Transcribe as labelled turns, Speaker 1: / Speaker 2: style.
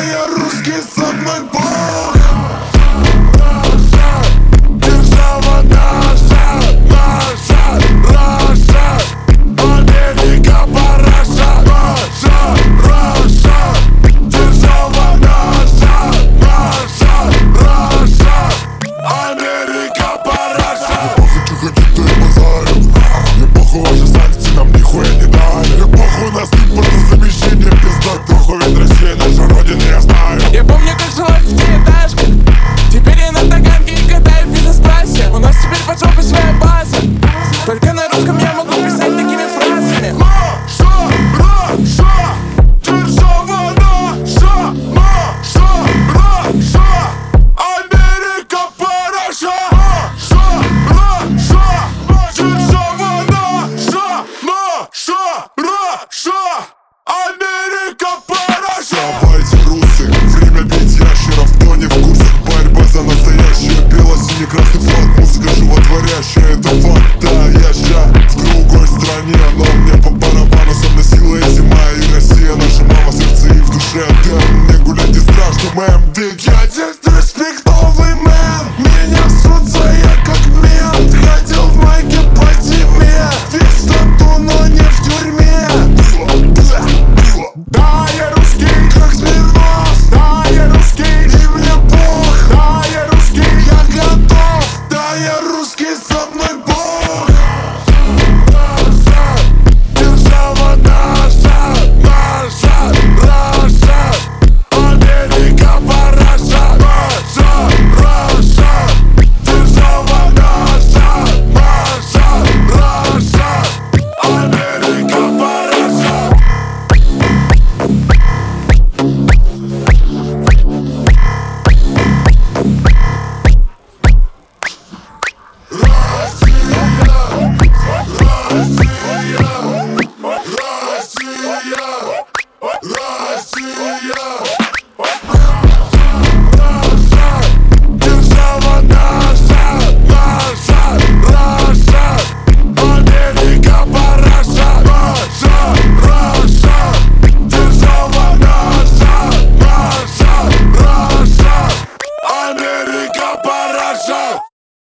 Speaker 1: я русский самый бог.
Speaker 2: Держава наша, наша, Раша, Америка параша, наша, Раша. Держава наша, наша, Раша, Америка параша.
Speaker 1: Мне похуй, что хотит, то и базарю. Мне похуй, ваши санкции нам нихуя не дали. Мне похуй на импортозамещение, пизда. Похуй, ведь Россия наша родина, я знаю.
Speaker 3: Я помню, как жилось в девятиэтажках. Теперь я на Таганке и катаю в бизнес-классе. У нас теперь под жопой своя база. Только на русском я могу писать такими фразами.
Speaker 2: Наша, Раша, держава наша, наша, Раша, Америка параша. Наша, Раша, держава наша, наша, Раша, Америка параша.
Speaker 1: Давайте, русы, время бить ящеров, кто не в курсах. Борьба за настоящее, бело-синий-красный флаг. Музыка животворящая, это факт. Да, я ща в другой стране, но мне по барабану. Со мной сила и зима, и Россия наша мама, сердце и в душе. Да, мне гулять не страшно, мэм, дик, я здесь.